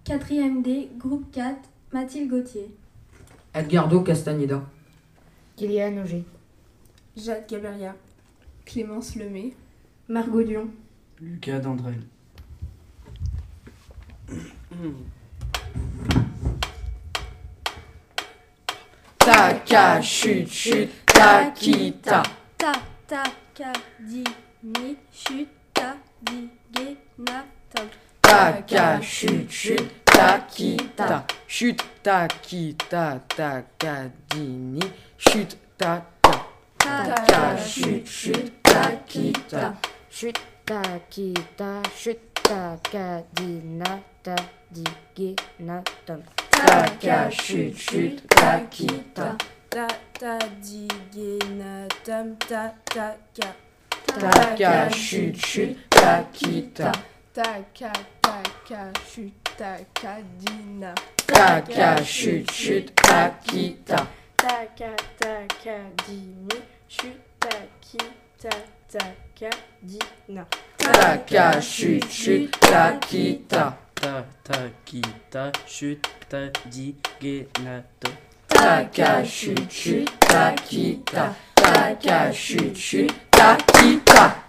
4e D, groupe 4, Mathilde Gauthier. Edgardo Castaneda. Kylian Auger. Jade Gaberia. Clémence Lemay. Margot Dion. Lucas Dandrel. Taka, chute, chute, takita. Ta, ta, ka, di, ni, chute, ta, di, ge, na, tom. Taka, chute, chute, takita. Chute, takita, takadini. Chute, ta, ta. Taka, chute, chute, takita. Chute takita, chute takadina, tadigina, tom. Taka, chute, chute, takita. Ta, ta, di, ge, na, tam, ta, ta, ka. Taka, chute, chute, takita. Ta, ka, chute, ta, ka, di, na. Taka, chute, chute, takita. Ta, ka, di, ni, chute, ta, ki, ta, ka, di, na. Taka, chute, chute, takita. Ta, kita, chute, ta, di, ge, na, to. Taka, chute, chute, takita. Taka, chute, chute, takita.